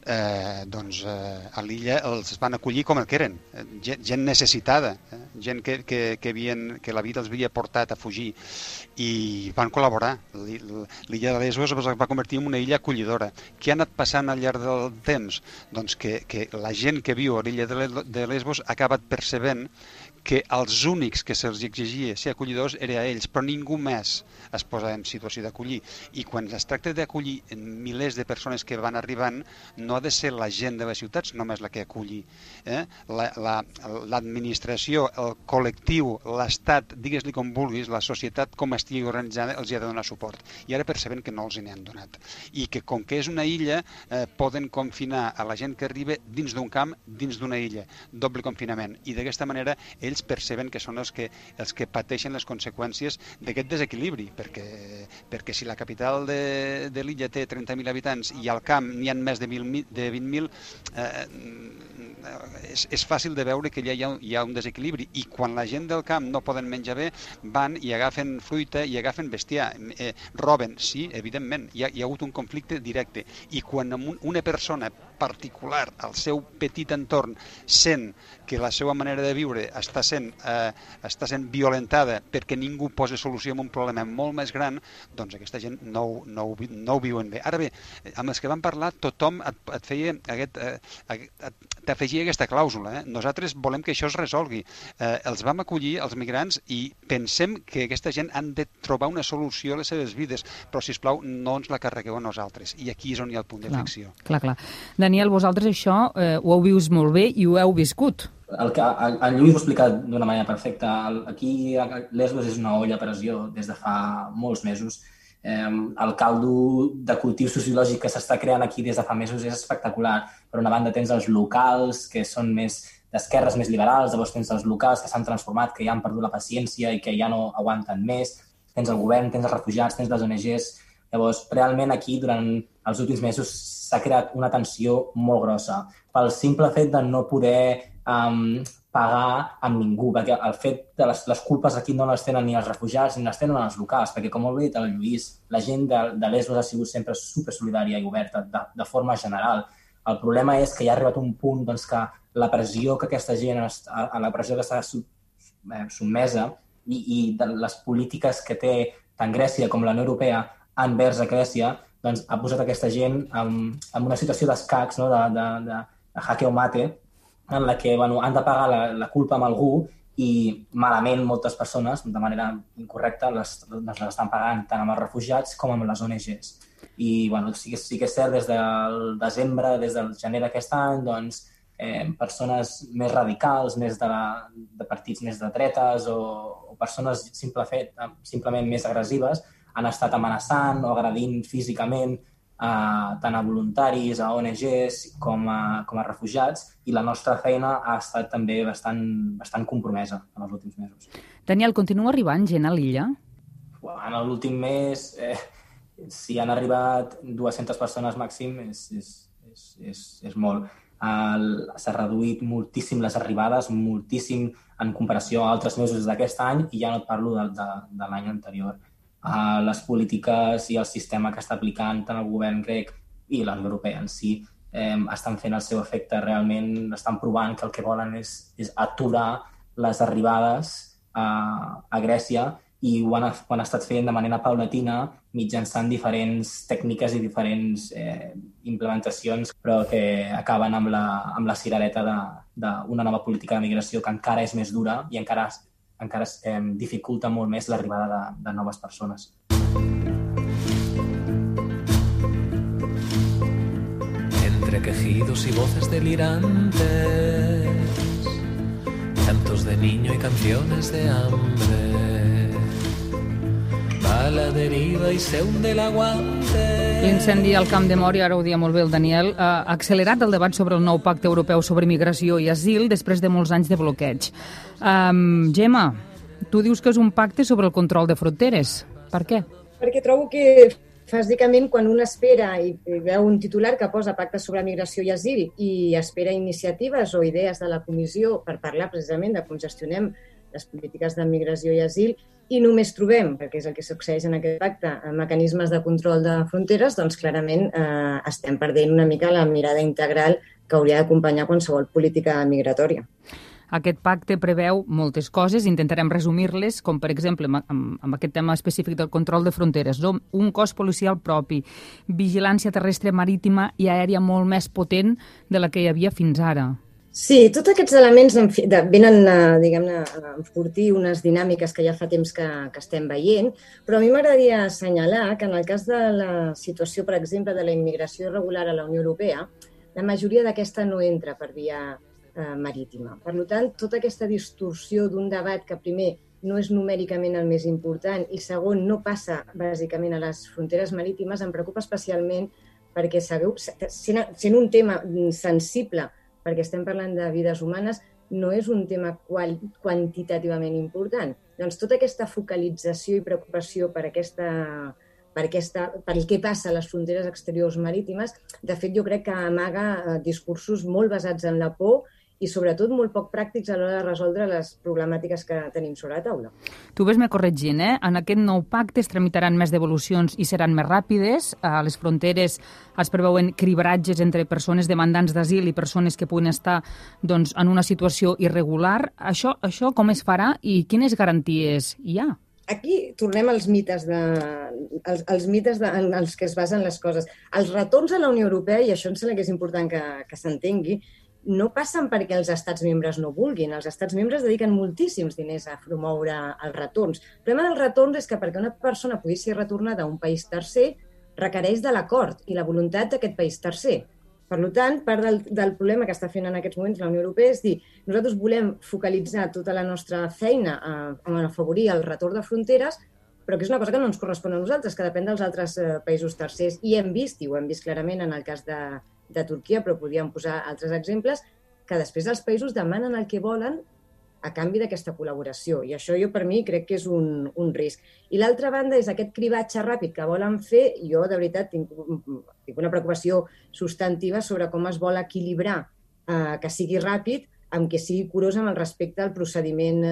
a l'illa els van acollir com el que eren, gent necessitada, gent que la vida els havia portat a fugir, i van col·laborar. L'illa de Lesbos es va convertir en una illa acollidora. Què ha anat passant al llarg del temps? Doncs que la gent que viu a l'illa de Lesbos ha acabat percebent que els únics que se'ls exigia ser acollidors era a ells, però ningú més es posa en situació d'acollir. I quan es tracta d'acollir milers de persones que van arribant, no ha de ser la gent de les ciutats només la que aculli. L'administració, el col·lectiu, l'Estat, digues-li com vulguis, la societat com estigui organitzada, els hi ha de donar suport. I ara perceben que no els n'han donat. I que com que és una illa, poden confinar a la gent que arriba dins d'un camp, dins d'una illa. Doble confinament. I d'aquesta manera ells perceben que són els que pateixen les conseqüències d'aquest desequilibri, perquè si la capital de l'illa té 30.000 habitants i al camp n'hi ha més de 20.000, és fàcil de veure que allà hi ha un desequilibri, i quan la gent del camp no poden menjar bé, van i agafen fruita i agafen bestiar, roben, sí, evidentment, hi ha hagut un conflicte directe, i quan una persona particular al seu petit entorn sent que la seva manera de viure està sent violentada perquè ningú posa solució a un problema molt més gran, doncs aquesta gent no ho viuen bé. Ara bé, amb els que van parlar, tothom t'afegia aquesta clàusula. Nosaltres volem que això es resolgui. Els vam acollir, els migrants, i pensem que aquesta gent han de trobar una solució a les seves vides, però, sisplau, no ens la carregueu a nosaltres. I aquí és on hi ha el punt de fricció. Clar. Daniel, vosaltres això ho heu vist molt bé i ho heu viscut. El Lluís ho ha explicat d'una manera perfecta. Aquí a Lesbos és una olla a pressió des de fa molts mesos. El caldo de cultiu sociològic que s'està creant aquí des de fa mesos és espectacular. Per una banda tens els locals, que són més d'esquerres, més liberals, llavors tens els locals que s'han transformat, que ja han perdut la paciència i que ja no aguanten més, tens el govern, tens els refugiats, tens les ONGs. Llavors, realment aquí, durant els últims mesos, s'ha creat una tensió molt grossa pel simple fet de no poder pagar amb ningú, perquè el fet de les culpes aquí no les tenen ni els refugiats ni les tenen els locals, perquè com molt bé dit el Lluís, la gent de Lesbos ha sigut sempre supersolidària i oberta de forma general. El problema és que ja ha arribat un punt que la pressió que aquesta gent a la pressió que està sotmesa i de les polítiques que té tant Grècia com la Unió Europea envers a Grècia, doncs ha posat aquesta gent en una situació d'escacs, de jaque o mate, en la que han de pagar la culpa amb algú i malament moltes persones, de manera incorrecta, les estan pagant tant amb els refugiats com amb les ONGs. I sí que és cert, des del desembre, des del gener d'aquest any, persones més radicals, més de partits més de dretes o persones simplement més agressives han estat amenaçant o agredint físicament tant a voluntaris, a ONGs com a refugiats, i la nostra feina ha estat també bastant compromesa en els últims mesos. Daniel, continua arribant gent a l'illa? En l'últim mes, si han arribat 200 persones màxim, és molt. S'ha reduït moltíssim les arribades, moltíssim en comparació a altres mesos d'aquest any, i ja no et parlo de l'any anterior. Les polítiques i el sistema que està aplicant tant el govern grec i la Unió Europea en si estan fent el seu efecte. Realment estan provant que el que volen és aturar les arribades a Grècia i ho han estat fent de manera paulatina mitjançant diferents tècniques i diferents implementacions, però que acaben amb la cirereta d'una nova política de migració que encara és més dura i encara dificulta molt més l'arribada de noves persones. Entre quejidos y voces delirantes, cantos de niño y canciones de hambre, va a la deriva y se hunde el aguante. L'incendi al Camp de Mòria, ara ho dia molt bé el Daniel, ha accelerat el debat sobre el nou pacte europeu sobre migració i asil després de molts anys de bloqueig. Gemma, tu dius que és un pacte sobre el control de fronteres. Per què? Perquè trobo que bàsicament quan un espera i veu un titular que posa pacte sobre migració i asil i espera iniciatives o idees de la comissió per parlar precisament de com gestionem les polítiques de migració i asil i només trobem, perquè és el que succeeix en aquest pacte, mecanismes de control de fronteres, doncs clarament estem perdent una mica la mirada integral que hauria d'acompanyar qualsevol política migratòria. Aquest pacte preveu moltes coses, intentarem resumir-les, com per exemple amb aquest tema específic del control de fronteres, no? Un cos policial propi, vigilància terrestre, marítima i aèria molt més potent de la que hi havia fins ara. Sí, tots aquests elements venen diguem-ne, a enfortir unes dinàmiques que ja fa temps que estem veient, però a mi m'agradaria assenyalar que en el cas de la situació, per exemple, de la immigració irregular a la Unió Europea, la majoria d'aquesta no entra per via marítima. Per tant, tota aquesta distorsió d'un debat que primer no és numèricament el més important i segon no passa bàsicament a les fronteres marítimes em preocupa especialment perquè sent un tema sensible perquè estem parlant de vides humanes no és un tema quantitativament important. Doncs tota aquesta focalització i preocupació per el que passa a les fronteres exteriors marítimes, de fet jo crec que amaga discursos molt basats en la por i sobretot molt poc pràctics a l'hora de resoldre les problemàtiques que tenim sobre la taula. Tu ves-me corregint, En aquest nou pacte es tramitaran més devolucions i seran més ràpides. A les fronteres es preveuen cribratges entre persones demandants d'asil i persones que puguin estar en una situació irregular. Això com es farà i quines garanties hi ha? Aquí tornem als mites en els que es basen les coses. Els retorns a la Unió Europea, i això em sembla que és important que s'entengui, no passen perquè els estats membres no vulguin. Els estats membres dediquen moltíssims diners a promoure els retorns. El problema dels retorns és que perquè una persona pugui ser retornada a un país tercer requereix de l'acord i la voluntat d'aquest país tercer. Per tant, part del problema que està fent en aquests moments la Unió Europea és dir nosaltres volem focalitzar tota la nostra feina en afavorir el retorn de fronteres, però que és una cosa que no ens correspon a nosaltres, que depèn dels altres països tercers. I hem vist clarament en el cas de Turquia, però podríem posar altres exemples, que després els països demanen el que volen a canvi d'aquesta col·laboració. I això jo, per mi, crec que és un risc. I l'altra banda és aquest cribatge ràpid que volen fer. Jo, de veritat, tinc una preocupació substantiva sobre com es vol equilibrar que sigui ràpid amb que sigui curós amb el respecte al procediment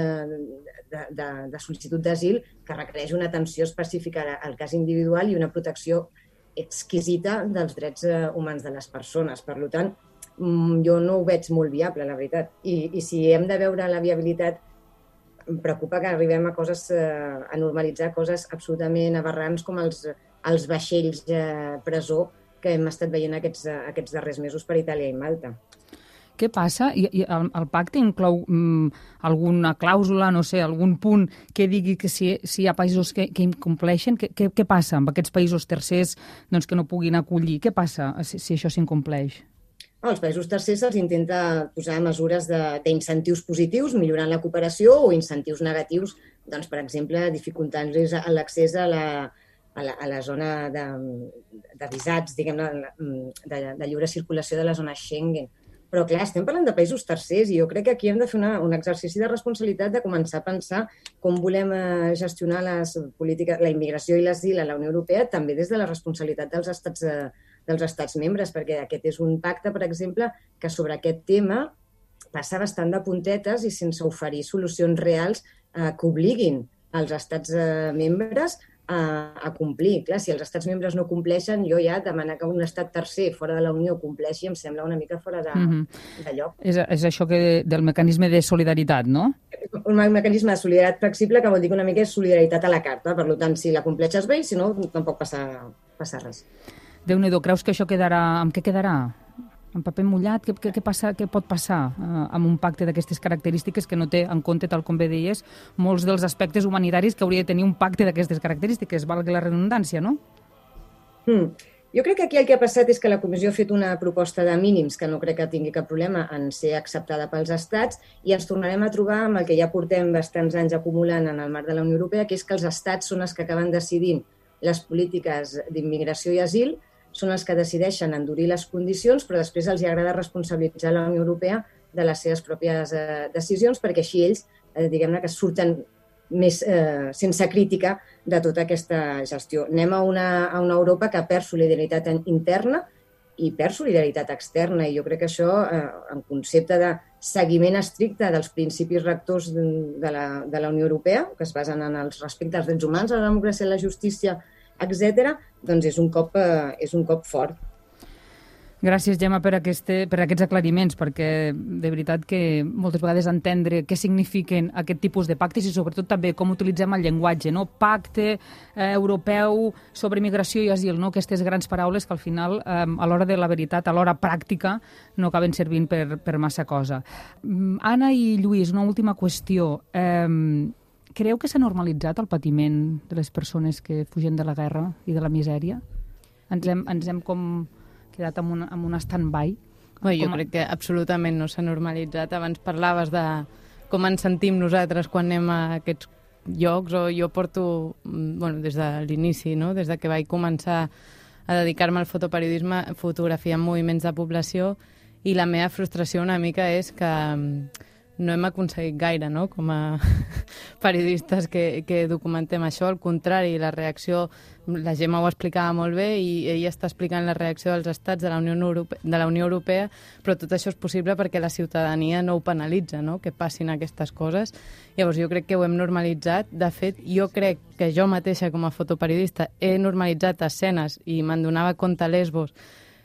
de sol·licitud d'asil que requereix una atenció específica al cas individual i una protecció exquisita dels drets humans de les persones. Per tant, jo no ho veig molt viable, la veritat. I si hem de veure la viabilitat, em preocupa que arribem a normalitzar coses absolutament aberrants com els vaixells presó que hem estat veient aquests darrers mesos per Itàlia i Malta. Què passa? El pacte inclou alguna clàusula, no sé, algun punt que digui que si hi ha països que incompleixen? Què passa amb aquests països tercers que no puguin acollir? Què passa si això s'incompleix? Als països tercers se'ls intenta posar mesures d'incentius positius, millorant la cooperació, o incentius negatius, per exemple, dificultant-los l'accés a la zona de visats, diguem-ne, de lliure circulació de la zona Schengen. Però, clar, estem parlant de països tercers i jo crec que aquí hem de fer un exercici de responsabilitat de començar a pensar com volem gestionar la immigració i l'asil a la Unió Europea, també des de la responsabilitat dels estats membres, perquè aquest és un pacte, per exemple, que sobre aquest tema passa bastant de puntetes i sense oferir solucions reals que obliguin els estats membres a complir. Clar, si els estats membres no compleixen, jo ja demanar que un estat tercer fora de la Unió compleixi em sembla una mica fora de lloc. És això del mecanisme de solidaritat, no? un mecanisme de solidaritat flexible que vol dir que una mica és solidaritat a la carta. Per tant, si l'acompleixes bé i si no, tampoc passa res. Déu-n'hi-do, creus que això quedarà... Amb què quedarà? En paper mullat? Què pot passar amb un pacte d'aquestes característiques que no té en compte, tal com bé deies, molts dels aspectes humanitaris que hauria de tenir un pacte d'aquestes característiques, valgui la redundància, no? Jo crec que aquí el que ha passat és que la Comissió ha fet una proposta de mínims que no crec que tingui cap problema en ser acceptada pels estats i ens tornarem a trobar amb el que ja portem bastants anys acumulant en el marc de la Unió Europea, que és que els estats són els que acaben decidint les polítiques d'immigració i asil, són els que decideixen endurir les condicions, però després els agrada responsabilitzar la Unió Europea de les seves pròpies decisions, perquè així ells, diguem-ne, que surten més sense crítica de tota aquesta gestió. Anem a una Europa que perd solidaritat interna i perd solidaritat externa, i jo crec que això, en concepte de seguiment estricte dels principis rectors de la Unió Europea, que es basen en els respecte als drets humans, a la democràcia, a la justícia, etc., doncs és un cop fort. Gràcies, Gemma, per aquests aclariments, perquè de veritat que moltes vegades entendre què signifiquen aquest tipus de pactes i sobretot també com utilitzem el llenguatge, no? Pacte europeu sobre migració i asil, no? Aquestes grans paraules que al final, a l'hora de la veritat, a l'hora pràctica, no acaben servint per massa cosa. Anna i Lluís, una última qüestió. Creu que s'ha normalitzat el patiment de les persones que fugen de la guerra i de la misèria? Ens hem com quedat amb un stand-by? Jo crec que absolutament no s'ha normalitzat. Abans parlaves de com ens sentim nosaltres quan anem a aquests llocs, o jo porto, des de l'inici, no? Des de que vaig començar a dedicar-me al fotoperiodisme, fotografiant moviments de població, i la meva frustració una mica és que no hem aconseguit gaire, no?, com a periodistes que documentem això. Al contrari, la reacció, la Gemma ho explicava molt bé, i ella està explicant la reacció dels estats de la Unió Europea, però tot això és possible perquè la ciutadania no ho penalitza, no?, que passin aquestes coses. Llavors jo crec que ho hem normalitzat. De fet, jo crec que jo mateixa com a fotoperiodista he normalitzat escenes, i me'n donava compte a Lesbos,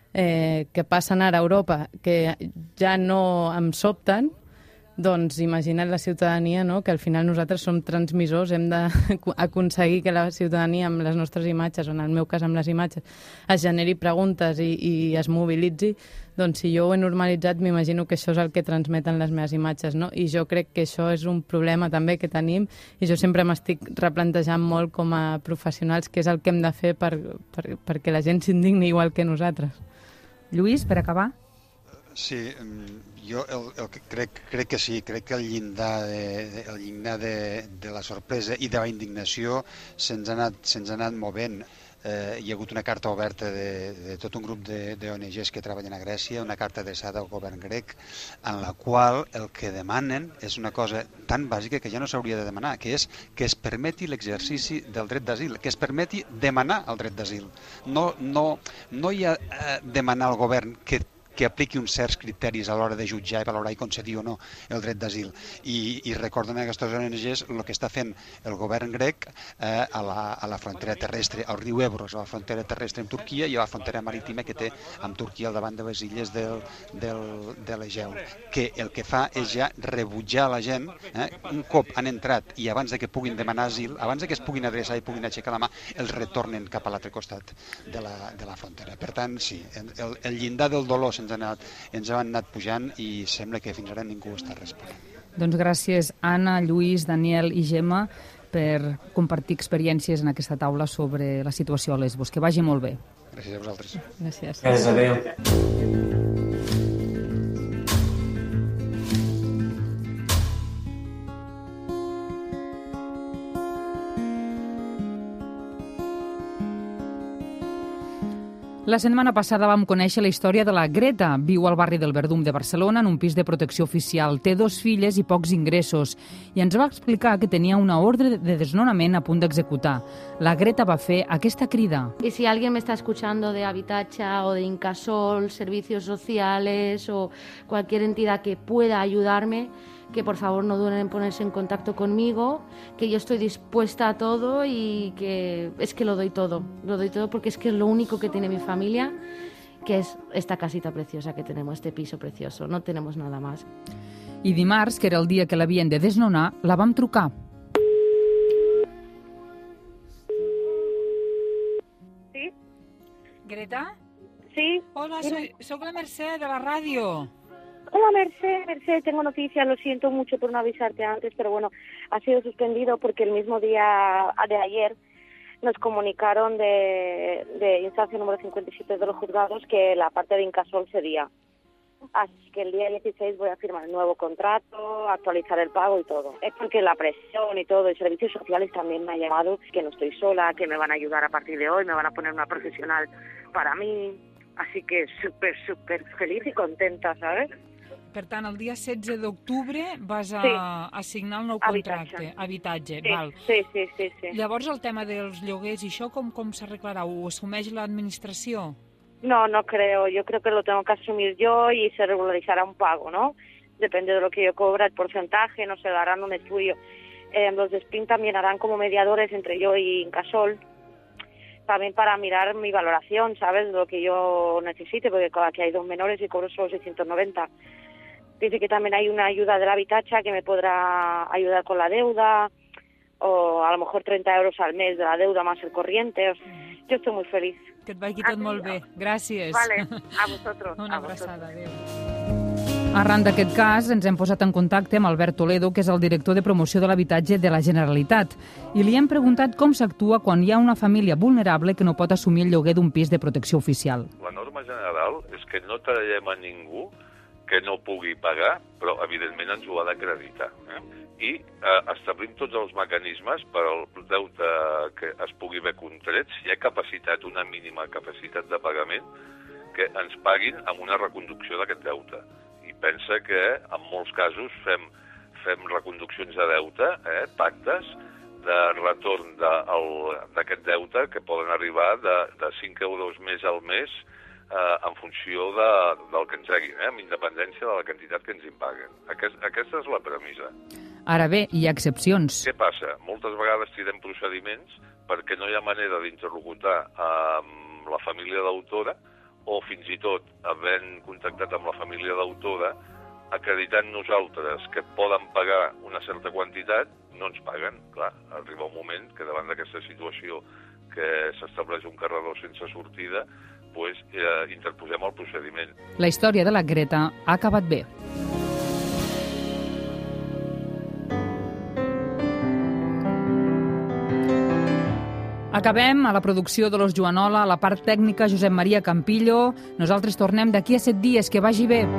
que passen ara a Europa, que ja no em sobten. Doncs imagina't la ciutadania, no?, que al final nosaltres som transmissors, hem d'aconseguir que la ciutadania amb les nostres imatges, o en el meu cas amb les imatges, es generi preguntes i es mobilitzi. Doncs si jo ho he normalitzat, m'imagino que això és el que transmeten les meves imatges, no? I jo crec que això és un problema també que tenim, i jo sempre m'estic replantejant molt com a professionals què és el que hem de fer perquè la gent s'indigni igual que nosaltres. Lluís, per acabar? Sí, jo crec que sí, crec que el llindar de la sorpresa i de la indignació se'ns ha anat movent. Hi ha hagut una carta oberta de tot un grup d'ONGs que treballen a Grècia, una carta adreçada al govern grec, en la qual el que demanen és una cosa tan bàsica que ja no s'hauria de demanar, que és que es permeti l'exercici del dret d'asil, que es permeti demanar el dret d'asil. No hi ha demanar al govern que apliqui uns certs criteris a l'hora de jutjar i valorar i concedir o no el dret d'asil. I recorden aquestes ONGs el que està fent el govern grec a la frontera terrestre, al riu Ebro, a la frontera terrestre amb Turquia i a la frontera marítima que té amb Turquia al davant de les illes de l'Egeu, que el que fa és ja rebutjar la gent, un cop han entrat i abans de que puguin demanar asil, abans de que es puguin adreçar i puguin aixecar la mà, els retornen cap a l'altre costat de la frontera. Per tant, sí, el llindar del dolor ens han anat pujant i sembla que fins ara ningú està responent. Doncs gràcies, Anna, Lluís, Daniel i Gemma, per compartir experiències en aquesta taula sobre la situació a Lesbos. Que vagi molt bé. Gràcies a vosaltres. Gràcies. Gràcies, adéu. La setmana passada vam conèixer la història de la Greta. Viu al barri del Verdum de Barcelona en un pis de protecció oficial. Té 2 filles i pocs ingressos. I ens va explicar que tenia una ordre de desnonament a punt d'executar. La Greta va fer aquesta crida. Y si alguien me está escuchando de Habitacha o de Incasol, servicios sociales o cualquier entidad que pueda ayudarme, que por favor no duden en ponerse en contacto conmigo, que yo estoy dispuesta a todo y que es que lo doy todo porque es que es lo único que tiene mi familia, que es esta casita preciosa que tenemos, este piso precioso. No tenemos nada más. I dimarts, que era el dia que l'havien de desnonar, la vam trucar. Sí? Greta? Sí. Hola, soy la Mercè, de la ràdio. Hola, Mercè, tengo noticias, lo siento mucho por no avisarte antes, pero bueno, ha sido suspendido porque el mismo día de ayer nos comunicaron de instancia número 57 de los juzgados que la parte de Incasòl cedía. Así que el día 16 voy a firmar el nuevo contrato, actualizar el pago y todo. Es porque la presión y todo, y servicios sociales también me ha llamado, que no estoy sola, que me van a ayudar a partir de hoy, me van a poner una profesional para mí. Así que súper feliz y contenta, ¿sabes? Per tant, el dia 16 d'octubre vas a signar el nou contracte. Habitatge. Sí, val. sí. Llavors, el tema dels lloguers i això, com s'arreglarà? Ho assumeix l'administració? No creo. Yo creo que lo tengo que asumir yo y se regularizará un pago, ¿no? Depende de lo que yo cobra, el porcentaje, no se darán un estudio. Los de Spin también harán como mediadores entre yo y Incasòl, también para mirar mi valoración, ¿sabes? Lo que yo necesite, porque aquí hay 2 menores y cobro solo 690. Dice que también hay una ayuda del habitatge que me podrá ayudar con la deuda, o a lo mejor 30 euros al mes de la deuda más el corriente. Yo estoy muy feliz. Que et vagi tot molt bé. Gràcies. Vale, a vosotros. Una abraçada, adéu. Arran d'aquest cas, ens hem posat en contacte amb Albert Toledo, que és el director de promoció de l'habitatge de la Generalitat, i li hem preguntat com s'actua quan hi ha una família vulnerable que no pot assumir el lloguer d'un pis de protecció oficial. La norma general és que no traiem a ningú que no pugui pagar, però evidentment ens ho ha d'acreditar. I establim tots els mecanismes per al deute que es pugui haver contret, si hi ha capacitat, una mínima capacitat de pagament, que ens paguin amb una reconducció d'aquest deute. I pensa que en molts casos fem reconduccions de deute, pactes de retorn d'aquest deute que poden arribar de 5 euros més al mes en funció del que ens treguin, amb independència de la quantitat que ens impaguen. Aquesta és la premissa. Ara bé, hi ha excepcions. Què passa? Moltes vegades tirem procediments perquè no hi ha manera d'interlocutar amb la família d'autora, o fins i tot, havent contactat amb la família d'autora, acreditant nosaltres que poden pagar una certa quantitat, no ens paguen. Clar, arriba un moment que davant d'aquesta situació que s'estableix un carreró sense sortida, doncs interposem el procediment. La història de la Greta ha acabat bé. Acabem a la producció de Los Joanola, a la part tècnica Josep Maria Campillo. Nosaltres tornem d'aquí a 7 dies. Que vagi bé.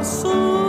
azul.